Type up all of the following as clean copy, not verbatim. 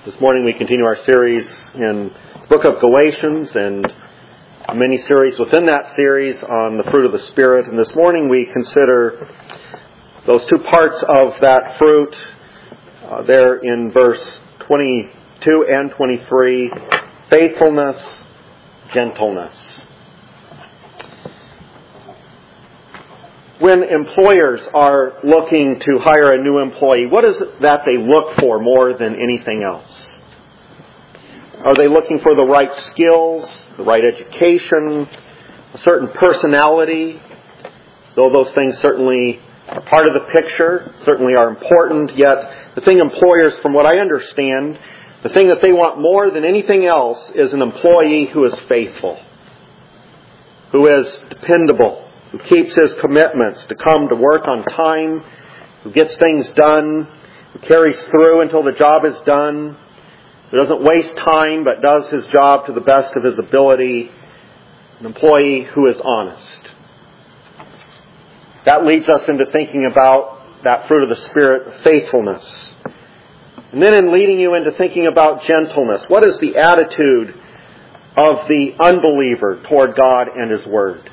This morning we continue our series in the book of Galatians and a mini series within that series on the fruit of the Spirit. And this morning we consider those two parts of that fruit there in verse 22 and 23, faithfulness, gentleness. When employers are looking to hire a new employee, what is it that they look for more than anything else? Are they looking for the right skills, the right education, a certain personality? Though those things certainly are part of the picture, certainly are important, yet the thing employers, from what I understand, the thing that they want more than anything else is an employee who is faithful, who is dependable, who keeps his commitments to come to work on time, who gets things done, who carries through until the job is done, who doesn't waste time but does his job to the best of his ability, an employee who is honest. That leads us into thinking about that fruit of the Spirit, faithfulness. And then in leading you into thinking about gentleness, what is the attitude of the unbeliever toward God and His Word?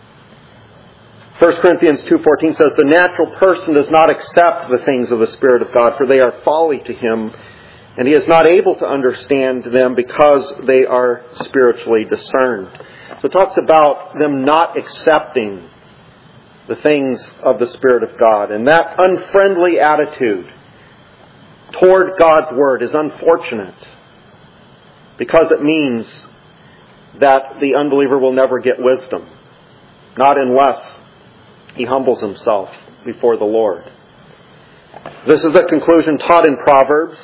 1 Corinthians 2:14 says, "The natural person does not accept the things of the Spirit of God, for they are folly to him, and he is not able to understand them because they are spiritually discerned." So it talks about them not accepting the things of the Spirit of God. And that unfriendly attitude toward God's Word is unfortunate, because it means that the unbeliever will never get wisdom, not unless he humbles himself before the Lord. This is the conclusion taught in Proverbs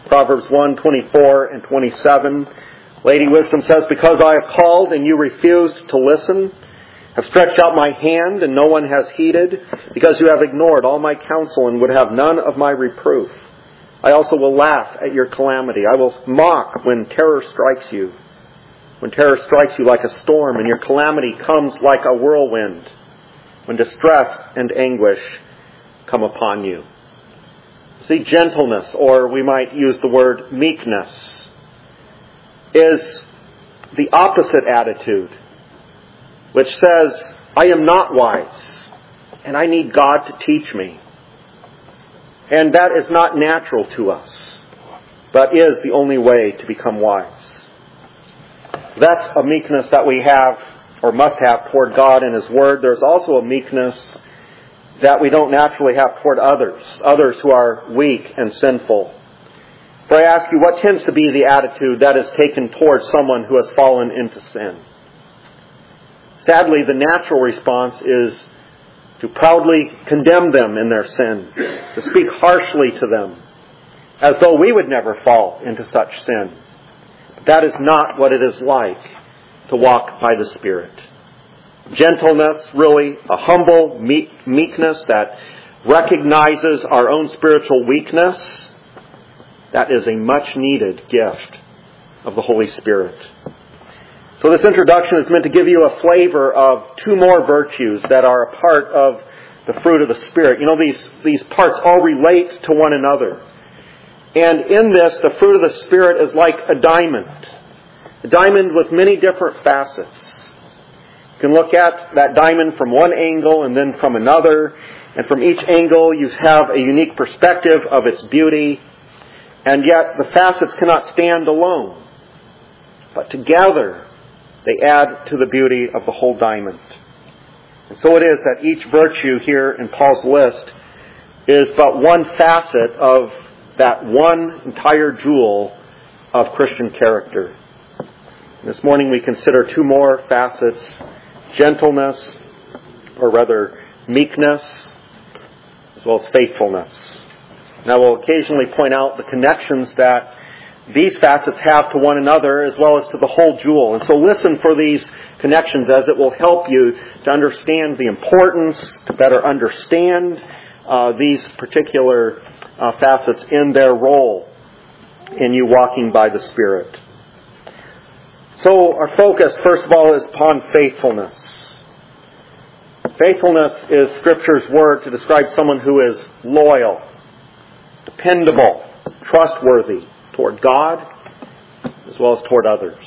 1:24 and 27. Lady Wisdom says, "Because I have called and you refused to listen, have stretched out my hand and no one has heeded, because you have ignored all my counsel and would have none of my reproof. I also will laugh at your calamity. I will mock when terror strikes you. When terror strikes you like a storm and your calamity comes like a whirlwind. When distress and anguish come upon you." See, gentleness, or we might use the word meekness, is the opposite attitude, which says, I am not wise, and I need God to teach me. And that is not natural to us, but is the only way to become wise. That's a meekness that we have, or must have, toward God and His Word. There's also a meekness that we don't naturally have toward others who are weak and sinful. For I ask you, what tends to be the attitude that is taken towards someone who has fallen into sin? Sadly, the natural response is to proudly condemn them in their sin, to speak harshly to them, as though we would never fall into such sin. But that is not what it is like to walk by the Spirit. Gentleness, really a humble meekness that recognizes our own spiritual weakness, that is a much needed gift of the Holy Spirit. So this introduction is meant to give you a flavor of two more virtues that are a part of the fruit of the Spirit. You know, these parts all relate to one another. And in this, the fruit of the Spirit is like a diamond with many different facets. You can look at that diamond from one angle and then from another. And from each angle you have a unique perspective of its beauty. And yet the facets cannot stand alone, but together they add to the beauty of the whole diamond. And so it is that each virtue here in Paul's list is but one facet of that one entire jewel of Christian character. This morning we consider two more facets: gentleness, or rather meekness, as well as faithfulness. Now we'll occasionally point out the connections that these facets have to one another, as well as to the whole jewel. And so listen for these connections, as it will help you to understand the importance, to better understand these particular facets in their role in you walking by the Spirit. So our focus, first of all, is upon faithfulness. Faithfulness is Scripture's word to describe someone who is loyal, dependable, trustworthy, toward God as well as toward others.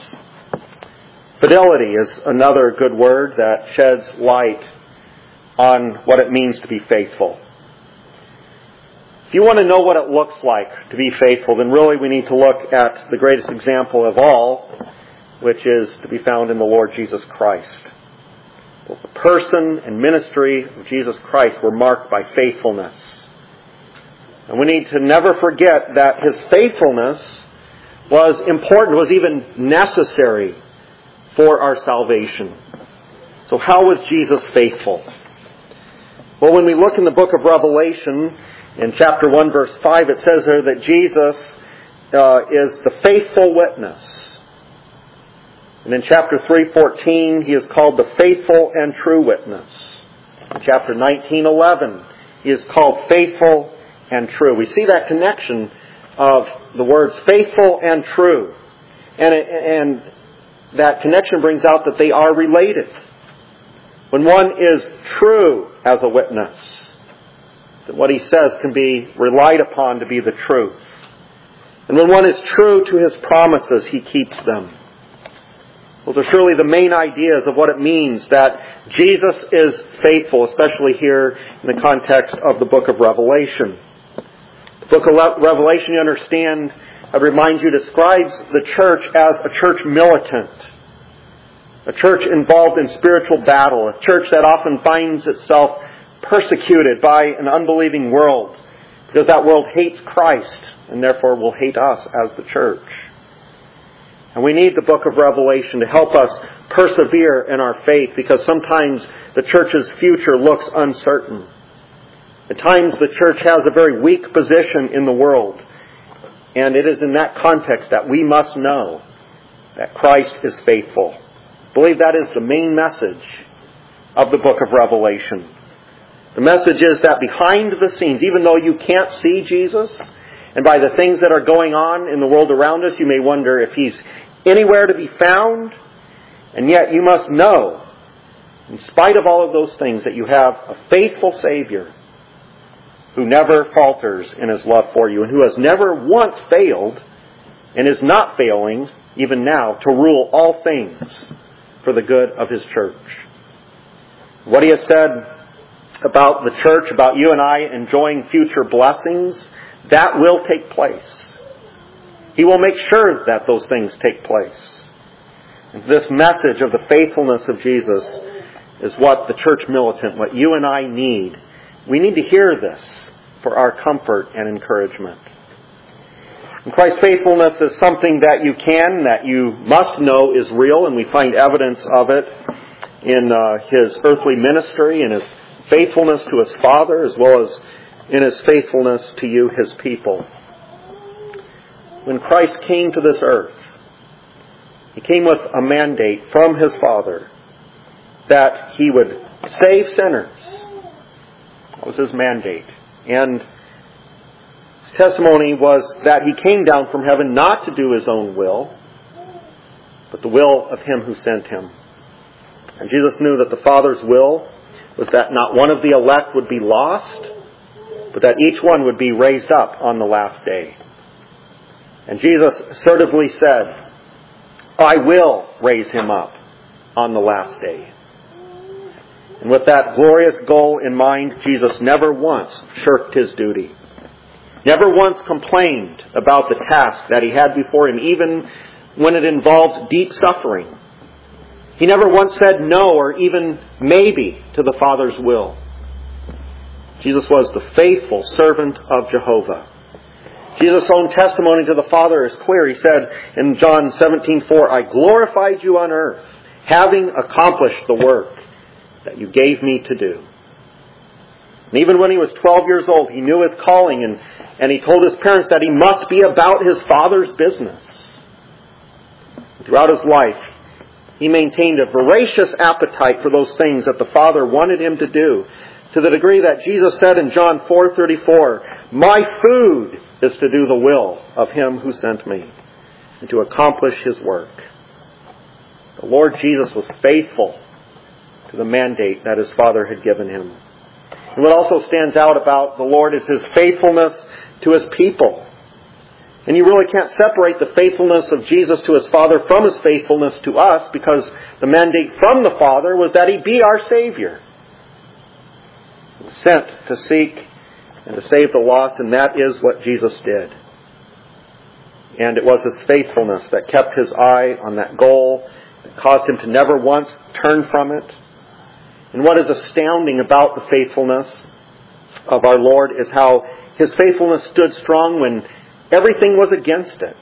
Fidelity is another good word that sheds light on what it means to be faithful. If you want to know what it looks like to be faithful, then really we need to look at the greatest example of all, which is to be found in the Lord Jesus Christ. Both the person and ministry of Jesus Christ were marked by faithfulness. And we need to never forget that His faithfulness was important, was even necessary for our salvation. So how was Jesus faithful? Well, when we look in the book of Revelation, in chapter 1, verse 5, it says there that Jesus is the faithful witness. And in chapter 3:14, He is called the faithful and true witness. In chapter 19:11, He is called faithful and true. We see that connection of the words faithful and true. And that connection brings out that they are related. When one is true as a witness, that what he says can be relied upon to be the truth. And when one is true to his promises, he keeps them. Those are surely the main ideas of what it means that Jesus is faithful, especially here in the context of the book of Revelation. The book of Revelation, you understand, I remind you, describes the church as a church militant. A church involved in spiritual battle. A church that often finds itself persecuted by an unbelieving world, because that world hates Christ and therefore will hate us as the church. And we need the book of Revelation to help us persevere in our faith, because sometimes the church's future looks uncertain. At times the church has a very weak position in the world, and it is in that context that we must know that Christ is faithful. I believe that is the main message of the book of Revelation. The message is that behind the scenes, even though you can't see Jesus, and by the things that are going on in the world around us, you may wonder if He's anywhere to be found, and yet you must know, in spite of all of those things, that you have a faithful Savior who never falters in His love for you, and who has never once failed, and is not failing, even now, to rule all things for the good of His church. What He has said about the church, about you and I enjoying future blessings, that will take place. He will make sure that those things take place. And this message of the faithfulness of Jesus is what the church militant, what you and I need. We need to hear this for our comfort and encouragement. And Christ's faithfulness is something that you must know is real, and we find evidence of it in His earthly ministry, in His faithfulness to His Father, as well as in His faithfulness to you, His people. When Christ came to this earth, He came with a mandate from His Father that He would save sinners. That was His mandate. And His testimony was that He came down from heaven not to do His own will, but the will of Him who sent Him. And Jesus knew that the Father's will was that not one of the elect would be lost, but that each one would be raised up on the last day. And Jesus assertively said, I will raise him up on the last day. And with that glorious goal in mind, Jesus never once shirked His duty. Never once complained about the task that He had before Him, even when it involved deep suffering. He never once said no or even maybe to the Father's will. Jesus was the faithful servant of Jehovah. Jesus' own testimony to the Father is clear. He said in John 17:4, I glorified you on earth, having accomplished the work that you gave me to do. And even when He was 12 years old, He knew His calling, and He told His parents that He must be about His Father's business. Throughout His life, He maintained a voracious appetite for those things that the Father wanted Him to do, to the degree that Jesus said in John 4:34, my food is to do the will of Him who sent me, and to accomplish His work. The Lord Jesus was faithful to the mandate that His Father had given Him. And what also stands out about the Lord is His faithfulness to His people. And you really can't separate the faithfulness of Jesus to His Father from His faithfulness to us, because the mandate from the Father was that He be our Savior. He was sent to seek and to save the lost, and that is what Jesus did. And it was His faithfulness that kept His eye on that goal, that caused Him to never once turn from it. And what is astounding about the faithfulness of our Lord is how His faithfulness stood strong when everything was against it.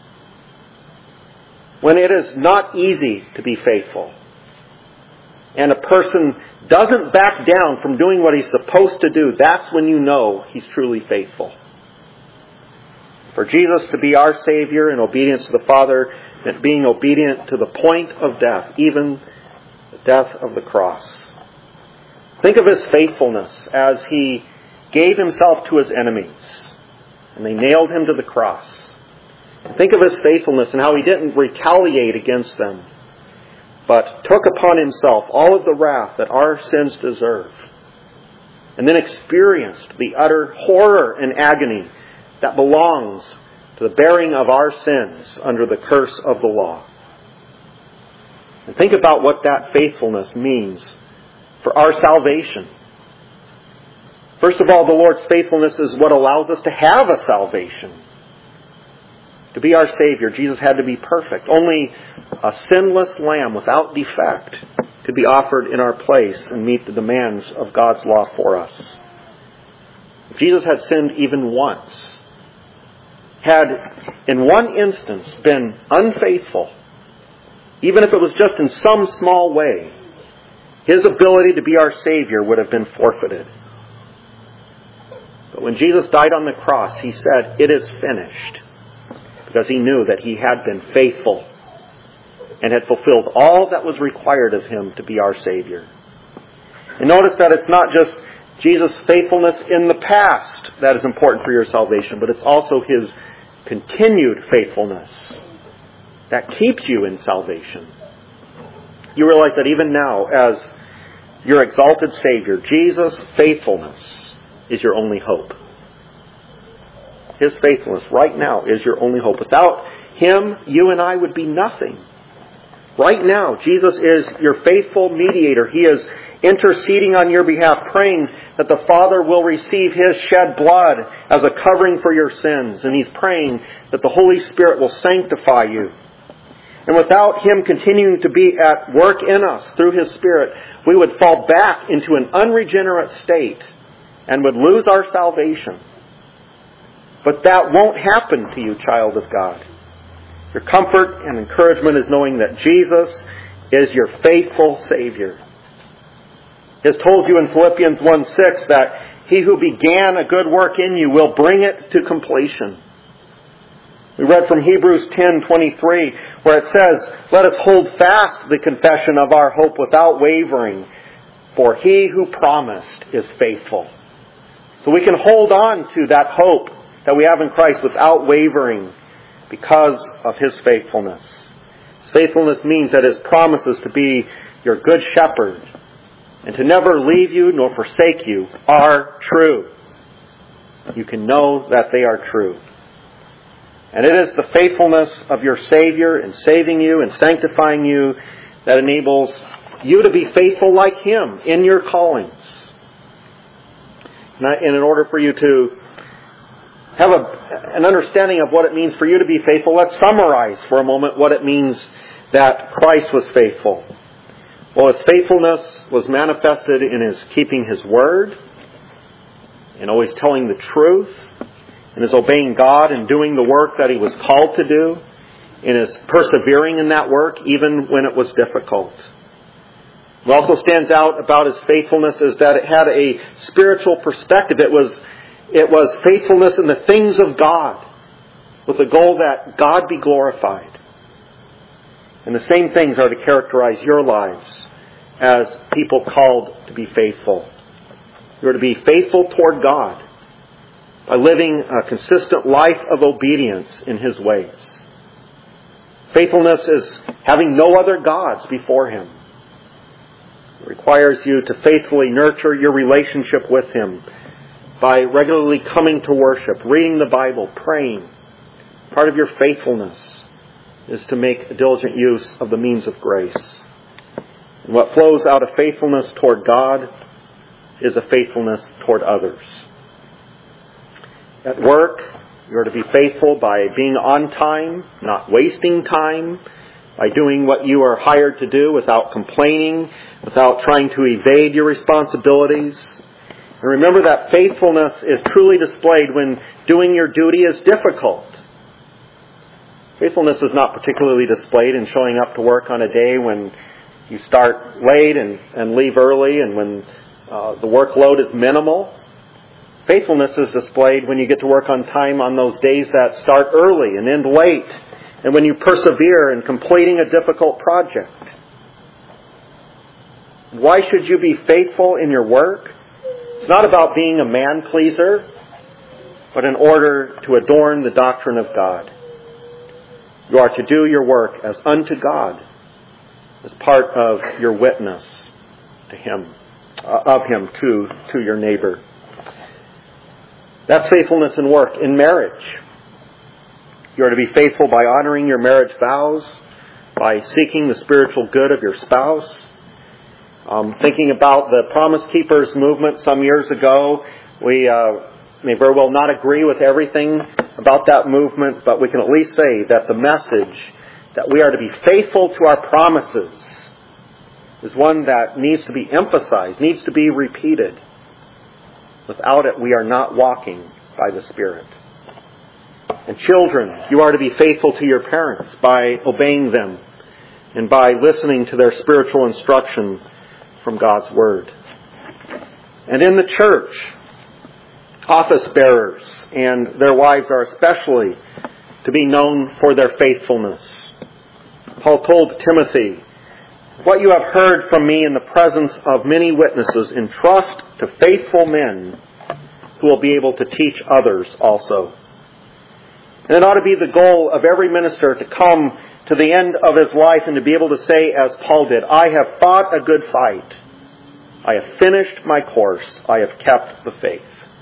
When it is not easy to be faithful, and a person doesn't back down from doing what he's supposed to do, that's when you know he's truly faithful. For Jesus to be our Savior in obedience to the Father meant being obedient to the point of death, even the death of the cross. Think of His faithfulness as He gave Himself to His enemies, and they nailed Him to the cross. Think of His faithfulness and how He didn't retaliate against them, but took upon Himself all of the wrath that our sins deserve, and then experienced the utter horror and agony that belongs to the bearing of our sins under the curse of the law. And think about what that faithfulness means for our salvation. First of all, the Lord's faithfulness is what allows us to have a salvation. To be our Savior, Jesus had to be perfect. Only a sinless lamb without defect could be offered in our place and meet the demands of God's law for us. If Jesus had sinned even once, had in one instance been unfaithful, even if it was just in some small way, His ability to be our Savior would have been forfeited. But when Jesus died on the cross, He said, "It is finished," because He knew that He had been faithful and had fulfilled all that was required of Him to be our Savior. And notice that it's not just Jesus' faithfulness in the past that is important for your salvation, but it's also His continued faithfulness that keeps you in salvation. You realize that even now, as your exalted Savior, Jesus' faithfulness is your only hope. His faithfulness right now is your only hope. Without Him, you and I would be nothing. Right now, Jesus is your faithful mediator. He is interceding on your behalf, praying that the Father will receive His shed blood as a covering for your sins. And He's praying that the Holy Spirit will sanctify you. And without Him continuing to be at work in us through His Spirit, we would fall back into an unregenerate state and would lose our salvation. But that won't happen to you, child of God. Your comfort and encouragement is knowing that Jesus is your faithful Savior. He has told you in Philippians 1:6 that He who began a good work in you will bring it to completion. We read from Hebrews 10:23 where it says, "Let us hold fast the confession of our hope without wavering, for He who promised is faithful." So we can hold on to that hope that we have in Christ without wavering because of His faithfulness. His faithfulness means that His promises to be your good shepherd and to never leave you nor forsake you are true. You can know that they are true. And it is the faithfulness of your Savior in saving you and sanctifying you that enables you to be faithful like Him in your callings. And in order for you to have an understanding of what it means for you to be faithful, let's summarize for a moment what it means that Christ was faithful. Well, His faithfulness was manifested in His keeping His word, in always telling the truth, in His obeying God and doing the work that He was called to do, in His persevering in that work even when it was difficult. What also stands out about His faithfulness is that it had a spiritual perspective. It was faithfulness in the things of God, with the goal that God be glorified. And the same things are to characterize your lives as people called to be faithful. You are to be faithful toward God by living a consistent life of obedience in His ways. Faithfulness is having no other gods before Him. It requires you to faithfully nurture your relationship with Him by regularly coming to worship, reading the Bible, praying, Part of your faithfulness is to make a diligent use of the means of grace. And what flows out of faithfulness toward God is a faithfulness toward others. At work, you are to be faithful by being on time, not wasting time, by doing what you are hired to do without complaining, without trying to evade your responsibilities. And remember that faithfulness is truly displayed when doing your duty is difficult. Faithfulness is not particularly displayed in showing up to work on a day when you start late and leave early and when the workload is minimal. Faithfulness is displayed when you get to work on time on those days that start early and end late, and when you persevere in completing a difficult project. Why should you be faithful in your work? It's not about being a man-pleaser, but in order to adorn the doctrine of God. You are to do your work as unto God, as part of your witness to Him, of Him to your neighbor. That's faithfulness in work. In marriage, you are to be faithful by honoring your marriage vows, by seeking the spiritual good of your spouse. Thinking about the Promise Keepers movement some years ago, we may very well not agree with everything about that movement, but we can at least say that the message that we are to be faithful to our promises is one that needs to be emphasized, needs to be repeated. Without it, we are not walking by the Spirit. And children, you are to be faithful to your parents by obeying them and by listening to their spiritual instruction from God's Word. And in the church, office bearers and their wives are especially to be known for their faithfulness. Paul told Timothy, "What you have heard from me in the presence of many witnesses, entrust to faithful men who will be able to teach others also." And it ought to be the goal of every minister to come to the end of his life and to be able to say, as Paul did, "I have fought a good fight. I have finished my course. I have kept the faith."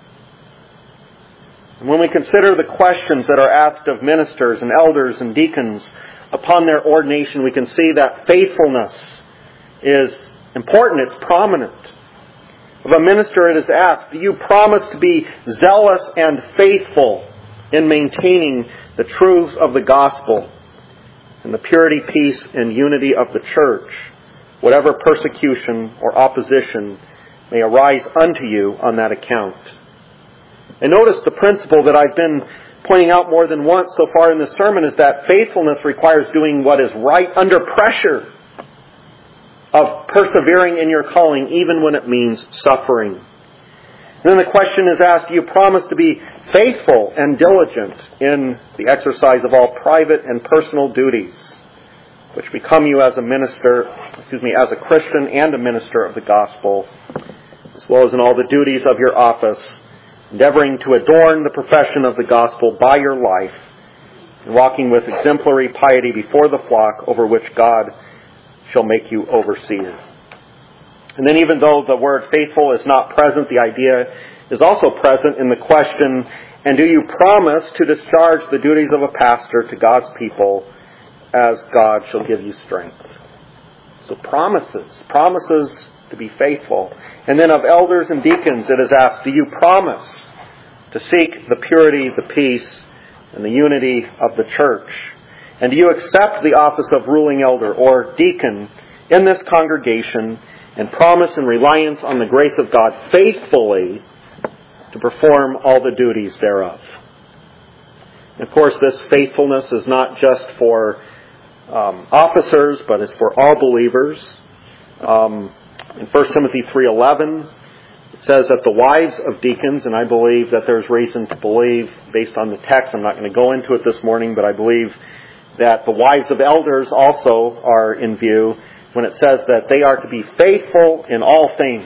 And when we consider the questions that are asked of ministers and elders and deacons upon their ordination, we can see that faithfulness is important. It's prominent. Of a minister it is asked, do you promise to be zealous and faithful in maintaining the truths of the gospel and the purity, peace, and unity of the church, whatever persecution or opposition may arise unto you on that account? And notice the principle that I've been pointing out more than once so far in this sermon is that faithfulness requires doing what is right under pressure, of persevering in your calling even when it means suffering. And then the question is asked, do you promise to be faithful and diligent in the exercise of all private and personal duties which become you as a minister, as a Christian and a minister of the gospel, as well as in all the duties of your office, endeavoring to adorn the profession of the gospel by your life, and walking with exemplary piety before the flock over which God shall make you overseer. And then even though the word faithful is not present, the idea is also present in the question, and do you promise to discharge the duties of a pastor to God's people as God shall give you strength? So promises to be faithful. And then of elders and deacons it is asked, do you promise to seek the purity, the peace, and the unity of the church? And do you accept the office of ruling elder or deacon in this congregation and promise in reliance on the grace of God faithfully to perform all the duties thereof? And of course, this faithfulness is not just for officers, but it's for all believers. In 1 Timothy 3:11, it says that the wives of deacons, and I believe that there's reason to believe, based on the text, I'm not going to go into it this morning, but I believe that the wives of elders also are in view when it says that they are to be faithful in all things.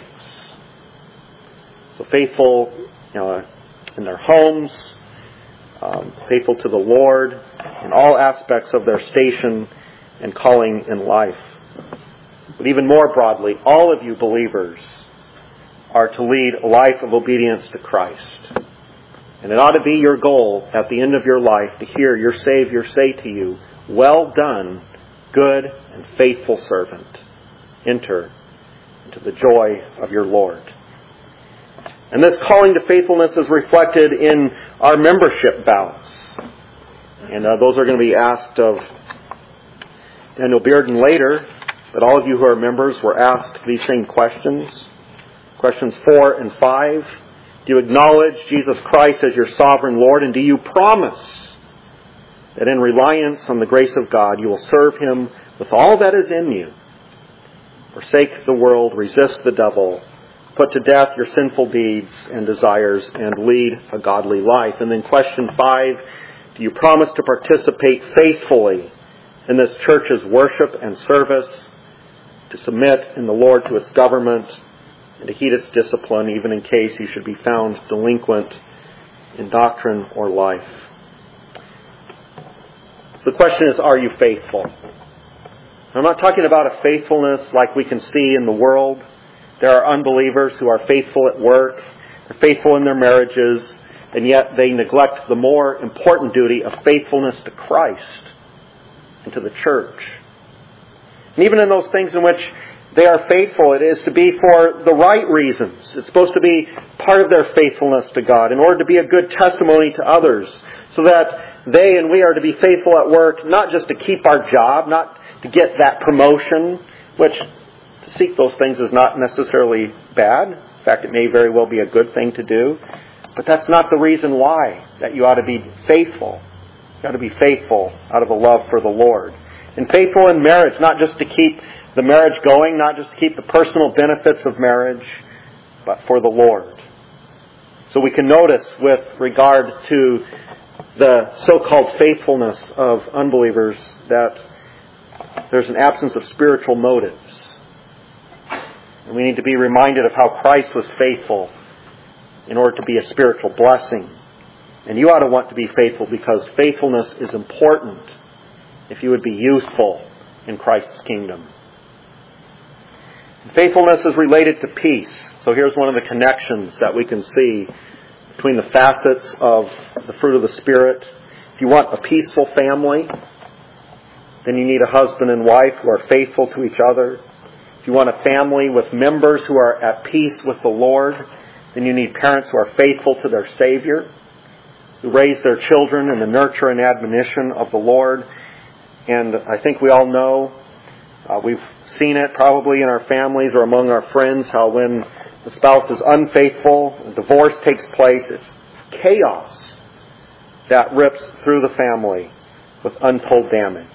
So faithful in their homes, faithful to the Lord in all aspects of their station and calling in life. But even more broadly, all of you believers are to lead a life of obedience to Christ. And it ought to be your goal at the end of your life to hear your Savior say to you, "Well done, good and faithful servant. Enter into the joy of your Lord." And this calling to faithfulness is reflected in our membership vows. And those are going to be asked of Daniel Bearden later. But all of you who are members were asked these same questions. Questions 4 and 5. Do you acknowledge Jesus Christ as your sovereign Lord? And do you promise that in reliance on the grace of God, you will serve Him with all that is in you? Forsake the world, resist the devil, put to death your sinful deeds and desires, and lead a godly life. And then question 5, do you promise to participate faithfully in this church's worship and service, to submit in the Lord to its government, and to heed its discipline, even in case you should be found delinquent in doctrine or life? So the question is, are you faithful? I'm not talking about a faithfulness like we can see in the world. There are unbelievers who are faithful at work, they're faithful in their marriages, and yet they neglect the more important duty of faithfulness to Christ and to the church. And even in those things in which they are faithful, it is to be for the right reasons. It's supposed to be part of their faithfulness to God in order to be a good testimony to others, so that they and we are to be faithful at work, not just to keep our job, not to get that promotion, which to seek those things is not necessarily bad. In fact, it may very well be a good thing to do. But that's not the reason why that you ought to be faithful. You ought to be faithful out of a love for the Lord. And faithful in marriage, not just to keep the marriage going, not just to keep the personal benefits of marriage, but for the Lord. So we can notice with regard to the so-called faithfulness of unbelievers that there's an absence of spiritual motives. And we need to be reminded of how Christ was faithful in order to be a spiritual blessing. And you ought to want to be faithful because faithfulness is important if you would be useful in Christ's kingdom. Faithfulness is related to peace. So here's one of the connections that we can see between the facets of the fruit of the Spirit. If you want a peaceful family, then you need a husband and wife who are faithful to each other. If you want a family with members who are at peace with the Lord, then you need parents who are faithful to their Savior, who raise their children in the nurture and admonition of the Lord. And I think we all know, we've seen it probably in our families or among our friends, how when the spouse is unfaithful, a divorce takes place, it's chaos that rips through the family with untold damage.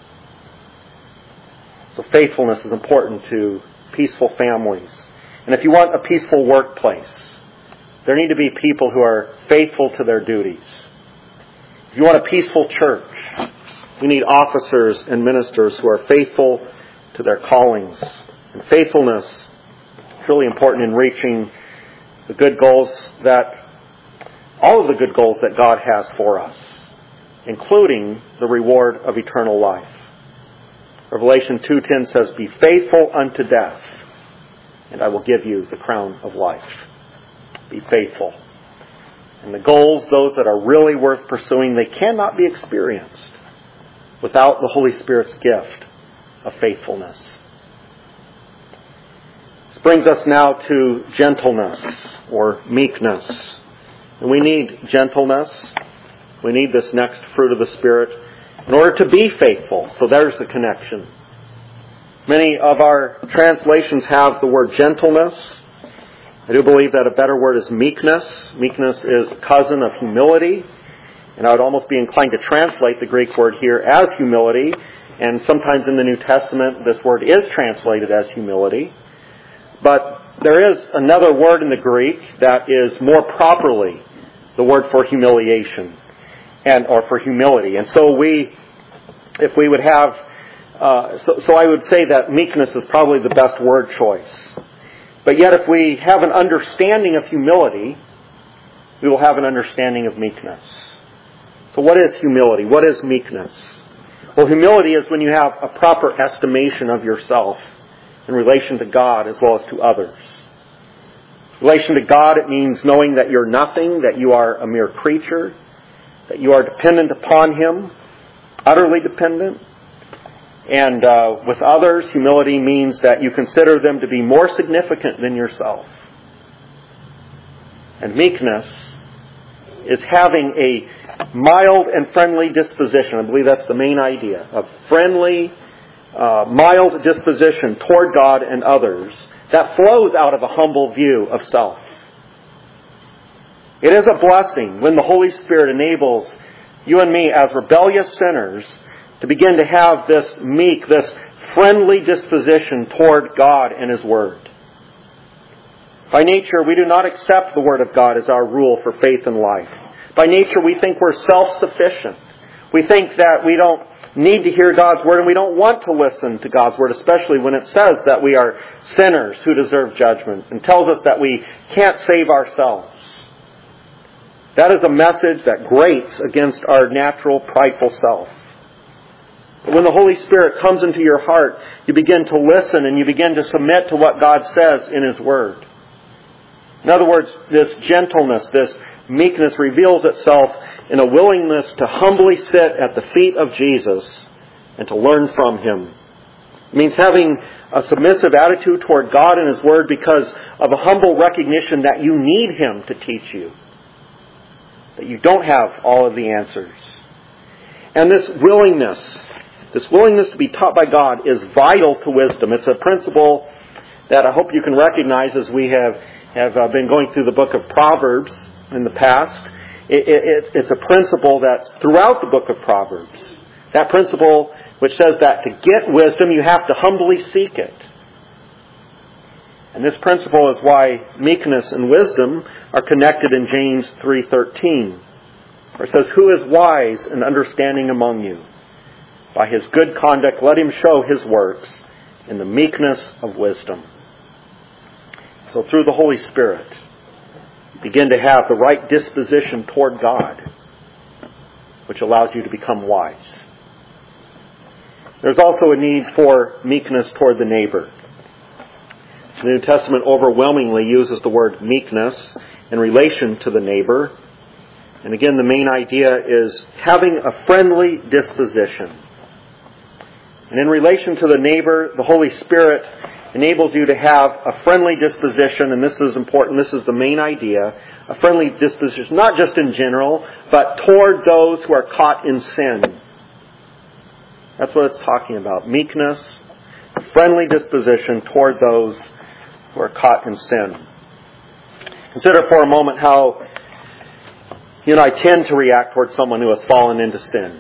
So faithfulness is important to peaceful families. And if you want a peaceful workplace, there need to be people who are faithful to their duties. If you want a peaceful church, we need officers and ministers who are faithful to their callings. And faithfulness is really important in reaching the good goals all of the good goals that God has for us, including the reward of eternal life. Revelation 2:10 says, "Be faithful unto death, and I will give you the crown of life." Be faithful. And the goals, those that are really worth pursuing, they cannot be experienced without the Holy Spirit's gift of faithfulness. This brings us now to gentleness or meekness. And we need gentleness. We need this next fruit of the Spirit in order to be faithful. So there's the connection. Many of our translations have the word gentleness. I do believe that a better word is meekness. Meekness is a cousin of humility. And I would almost be inclined to translate the Greek word here as humility. And sometimes in the New Testament, this word is translated as humility. But there is another word in the Greek that is more properly the word for humiliation or for humility. And so if we would have, so I would say that meekness is probably the best word choice. But yet if we have an understanding of humility, we will have an understanding of meekness. So what is humility? What is meekness? Well, humility is when you have a proper estimation of yourself in relation to God as well as to others. Relation to God, it means knowing that you're nothing, that you are a mere creature, that you are dependent upon Him, utterly dependent. And with others, humility means that you consider them to be more significant than yourself. And meekness is having a mild and friendly disposition. I believe that's the main idea. A friendly, mild disposition toward God and others that flows out of a humble view of self. It is a blessing when the Holy Spirit enables you and me as rebellious sinners to begin to have this meek, this friendly disposition toward God and His Word. By nature, we do not accept the Word of God as our rule for faith and life. By nature, we think we're self-sufficient. We think that we don't need to hear God's Word and we don't want to listen to God's Word, especially when it says that we are sinners who deserve judgment and tells us that we can't save ourselves. That is a message that grates against our natural, prideful self. But when the Holy Spirit comes into your heart, you begin to listen and you begin to submit to what God says in His Word. In other words, this gentleness, this meekness reveals itself in a willingness to humbly sit at the feet of Jesus and to learn from Him. It means having a submissive attitude toward God and His Word because of a humble recognition that you need Him to teach you. That you don't have all of the answers. And this willingness to be taught by God is vital to wisdom. It's a principle that I hope you can recognize as we have been going through the book of Proverbs in the past. It's a principle that's throughout the book of Proverbs. That principle which says that to get wisdom, you have to humbly seek it. And this principle is why meekness and wisdom are connected in James 3:13, where it says, "Who is wise and understanding among you? By his good conduct let him show his works in the meekness of wisdom." So through the Holy Spirit, you begin to have the right disposition toward God, which allows you to become wise. There's also a need for meekness toward the neighbor. The New Testament overwhelmingly uses the word meekness in relation to the neighbor. And again, the main idea is having a friendly disposition. And in relation to the neighbor, the Holy Spirit enables you to have a friendly disposition, and this is important, this is the main idea, a friendly disposition, not just in general, but toward those who are caught in sin. That's what it's talking about. Meekness, a friendly disposition toward those who are caught in sin. Consider for a moment how you and I tend to react toward someone who has fallen into sin.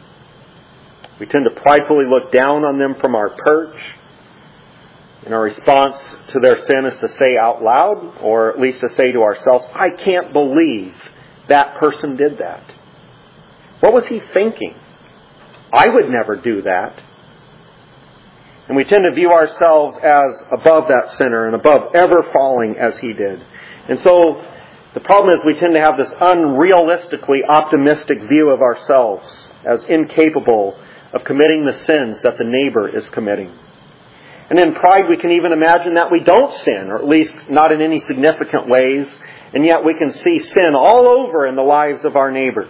We tend to pridefully look down on them from our perch. And our response to their sin is to say out loud, or at least to say to ourselves, "I can't believe that person did that. What was he thinking? I would never do that." And we tend to view ourselves as above that sinner and above ever falling as he did. And so the problem is we tend to have this unrealistically optimistic view of ourselves as incapable of committing the sins that the neighbor is committing. And in pride we can even imagine that we don't sin, or at least not in any significant ways, and yet we can see sin all over in the lives of our neighbors.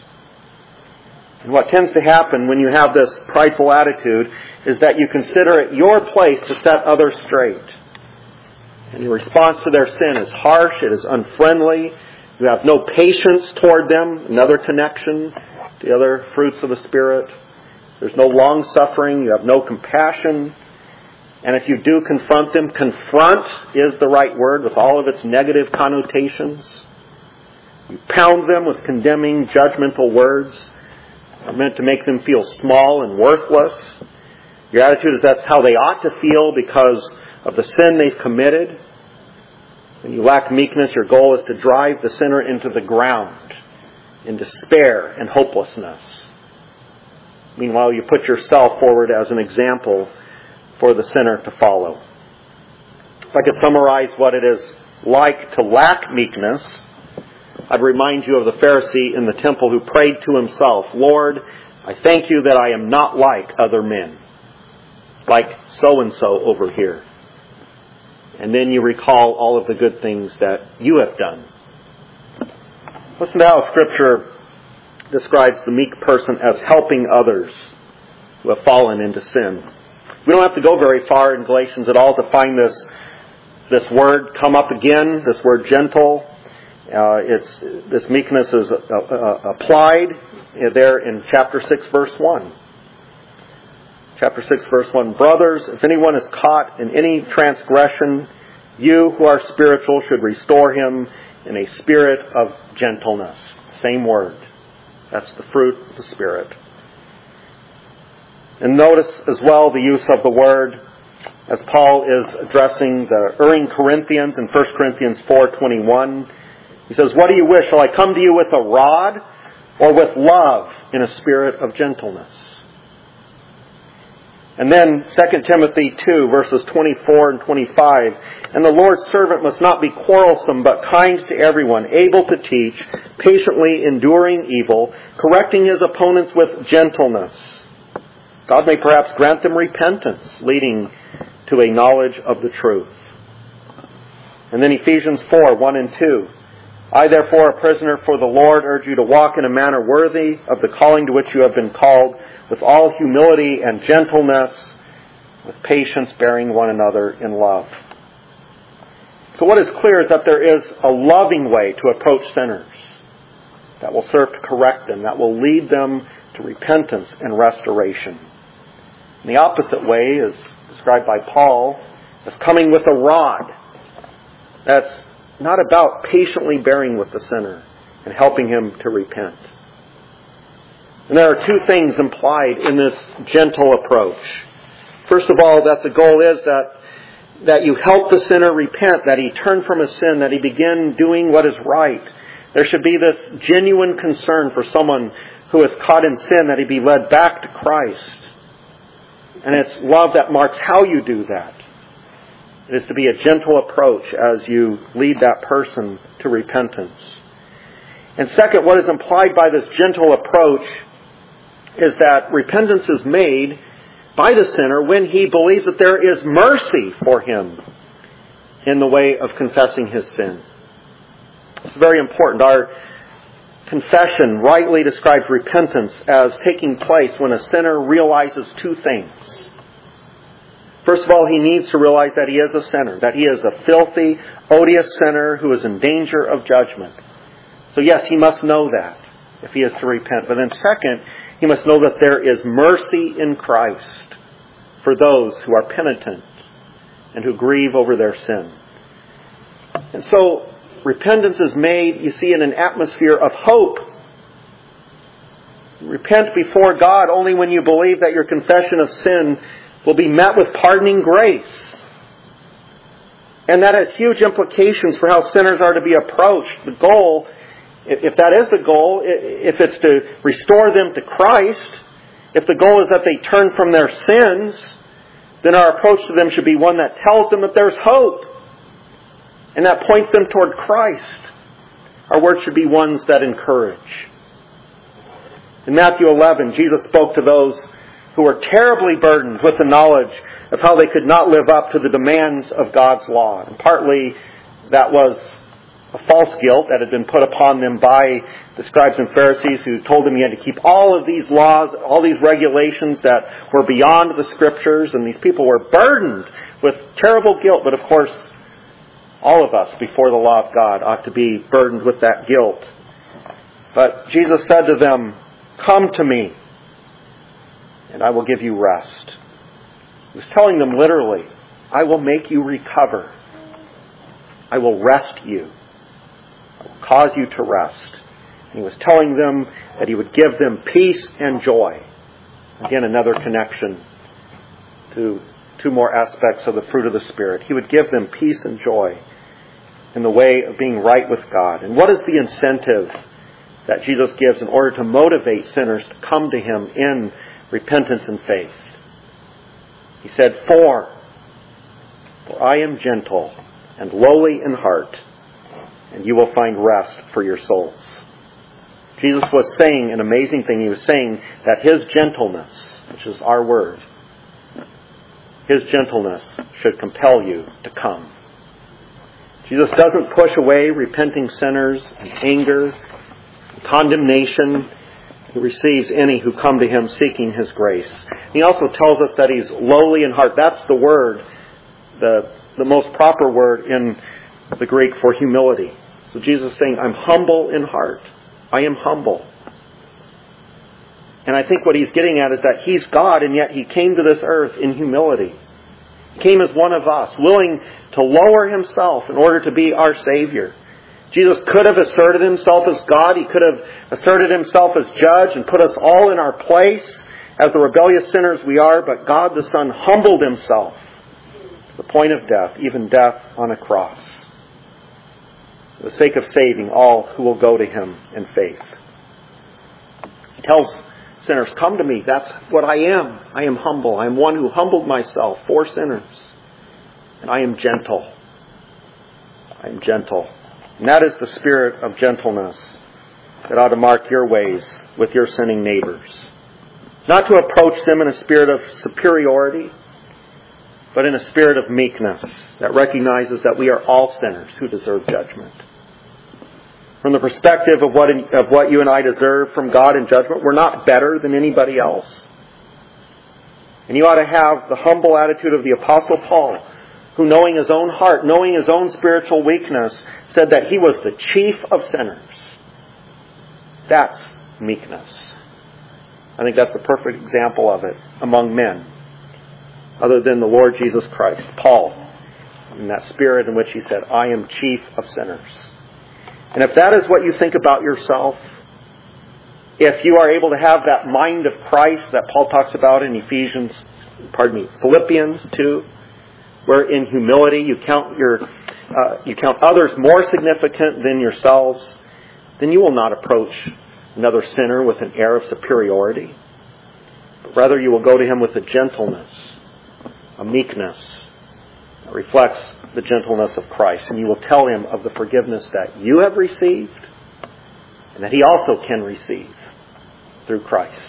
And what tends to happen when you have this prideful attitude is that you consider it your place to set others straight. And your response to their sin is harsh, it is unfriendly, you have no patience toward them, another connection to the other fruits of the Spirit. There's no long-suffering, you have no compassion. And if you do confront them, confront is the right word with all of its negative connotations. You pound them with condemning, judgmental words. Are meant to make them feel small and worthless. Your attitude is that's how they ought to feel because of the sin they've committed. When you lack meekness, your goal is to drive the sinner into the ground, in despair and hopelessness. Meanwhile, you put yourself forward as an example for the sinner to follow. If I could summarize what it is like to lack meekness, I'd remind you of the Pharisee in the temple who prayed to himself, "Lord, I thank you that I am not like other men, like so-and-so over here." And then you recall all of the good things that you have done. Listen to how Scripture describes the meek person as helping others who have fallen into sin. We don't have to go very far in Galatians at all to find this word come up again, this word gentle. This meekness is applied there in chapter 6, verse 1. Chapter 6, verse 1. Brothers, if anyone is caught in any transgression, you who are spiritual should restore him in a spirit of gentleness. Same word. That's the fruit of the Spirit. And notice as well the use of the word as Paul is addressing the erring Corinthians in 1 Corinthians 4:21. He says, "What do you wish? Shall I come to you with a rod or with love in a spirit of gentleness?" And then 2 Timothy 2, verses 24 and 25. "And the Lord's servant must not be quarrelsome, but kind to everyone, able to teach, patiently enduring evil, correcting his opponents with gentleness. God may perhaps grant them repentance, leading to a knowledge of the truth." And then Ephesians 4, 1 and 2. "I therefore, a prisoner for the Lord, urge you to walk in a manner worthy of the calling to which you have been called, with all humility and gentleness, with patience bearing one another in love." So what is clear is that there is a loving way to approach sinners that will serve to correct them, that will lead them to repentance and restoration. And the opposite way is described by Paul as coming with a rod. That's not about patiently bearing with the sinner and helping him to repent. And there are two things implied in this gentle approach. First of all, that the goal is that you help the sinner repent, that he turn from his sin, that he begin doing what is right. There should be this genuine concern for someone who is caught in sin, that he be led back to Christ. And it's love that marks how you do that. It is to be a gentle approach as you lead that person to repentance. And second, what is implied by this gentle approach is that repentance is made by the sinner when he believes that there is mercy for him in the way of confessing his sin. It's very important. Our confession rightly describes repentance as taking place when a sinner realizes two things. First of all, he needs to realize that he is a sinner, that he is a filthy, odious sinner who is in danger of judgment. So yes, he must know that if he is to repent. But then second, he must know that there is mercy in Christ for those who are penitent and who grieve over their sin. And so repentance is made, you see, in an atmosphere of hope. Repent before God only when you believe that your confession of sin will be met with pardoning grace. And that has huge implications for how sinners are to be approached. The goal, if that is the goal, if it's to restore them to Christ, if the goal is that they turn from their sins, then our approach to them should be one that tells them that there's hope and that points them toward Christ. Our words should be ones that encourage. In Matthew 11, Jesus spoke to those who were terribly burdened with the knowledge of how they could not live up to the demands of God's law. And partly that was a false guilt that had been put upon them by the scribes and Pharisees, who told them you had to keep all of these laws, all these regulations that were beyond the Scriptures, and these people were burdened with terrible guilt. But of course, all of us before the law of God ought to be burdened with that guilt. But Jesus said to them, "Come to me, and I will give you rest." He was telling them literally, I will make you recover. I will rest you. I will cause you to rest. And he was telling them that he would give them peace and joy. Again, another connection to two more aspects of the fruit of the Spirit. He would give them peace and joy in the way of being right with God. And what is the incentive that Jesus gives in order to motivate sinners to come to him in repentance and faith? He said, For I am gentle and lowly in heart, and you will find rest for your souls. Jesus was saying an amazing thing. He was saying that his gentleness, which is our word, his gentleness should compel you to come Jesus doesn't push away repenting sinners in anger, condemnation. He receives any who come to Him seeking His grace. He also tells us that He's lowly in heart. That's the word, the most proper word in the Greek for humility. So Jesus is saying, I'm humble in heart. I am humble. And I think what He's getting at is that He's God, and yet He came to this earth in humility. He came as one of us, willing to lower Himself in order to be our Savior. Jesus could have asserted Himself as God. He could have asserted Himself as judge and put us all in our place as the rebellious sinners we are. But God the Son humbled Himself to the point of death, even death on a cross, for the sake of saving all who will go to Him in faith. He tells sinners, come to me. That's what I am. I am humble. I am one who humbled myself for sinners. And I am gentle. I am gentle. And that is the spirit of gentleness that ought to mark your ways with your sinning neighbors. Not to approach them in a spirit of superiority, but in a spirit of meekness that recognizes that we are all sinners who deserve judgment. From the perspective of what you and I deserve from God in judgment, we're not better than anybody else. And you ought to have the humble attitude of the Apostle Paul, who, knowing his own heart, knowing his own spiritual weakness, said that he was the chief of sinners. That's meekness. I think that's the perfect example of it among men, other than the Lord Jesus Christ. Paul, in that spirit in which he said, I am chief of sinners. And if that is what you think about yourself, if you are able to have that mind of Christ that Paul talks about in Philippians 2, where in humility you count others more significant than yourselves, then you will not approach another sinner with an air of superiority. But rather you will go to him with a gentleness, a meekness that reflects the gentleness of Christ. And you will tell him of the forgiveness that you have received and that he also can receive through Christ.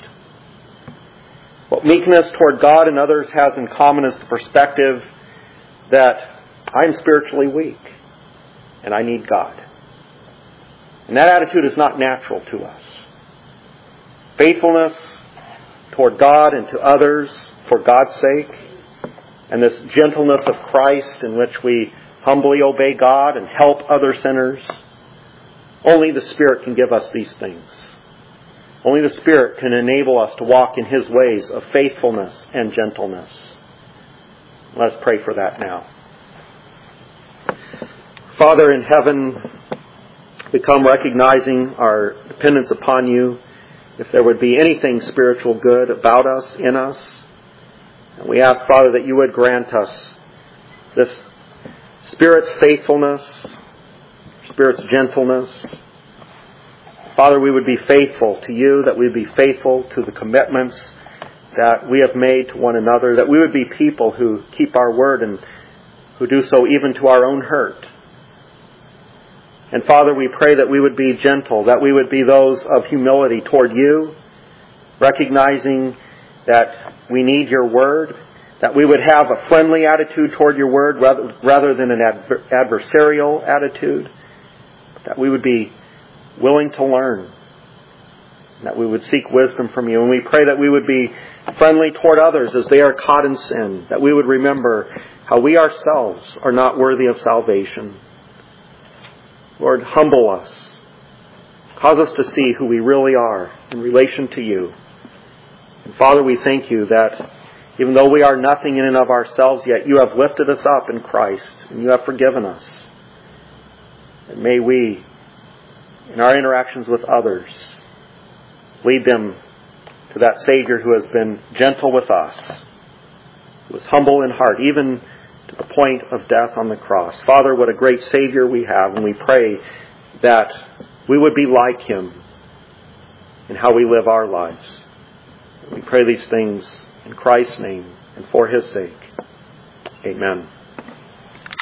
What meekness toward God and others has in common is the perspective that I'm spiritually weak and I need God. And that attitude is not natural to us. Faithfulness toward God and to others for God's sake, and this gentleness of Christ in which we humbly obey God and help other sinners, only the Spirit can give us these things. Only the Spirit can enable us to walk in His ways of faithfulness and gentleness. Let's pray for that now. Father in heaven, we come recognizing our dependence upon You. If there would be anything spiritual good about us, in us, and we ask, Father, that You would grant us this Spirit's faithfulness, Spirit's gentleness. Father, we would be faithful to You, that we would be faithful to the commitments that we have made to one another, that we would be people who keep our word and who do so even to our own hurt. And Father, we pray that we would be gentle, that we would be those of humility toward You, recognizing that we need Your word, that we would have a friendly attitude toward Your word rather than an adversarial attitude, that we would be willing to learn, that we would seek wisdom from You. And we pray that we would be friendly toward others as they are caught in sin, that we would remember how we ourselves are not worthy of salvation. Lord, humble us. Cause us to see who we really are in relation to You. And Father, we thank You that even though we are nothing in and of ourselves, yet You have lifted us up in Christ and You have forgiven us. And may we, in our interactions with others, lead them to that Savior who has been gentle with us, who was humble in heart, even to the point of death on the cross. Father, what a great Savior we have, and we pray that we would be like Him in how we live our lives. We pray these things in Christ's name and for His sake. Amen.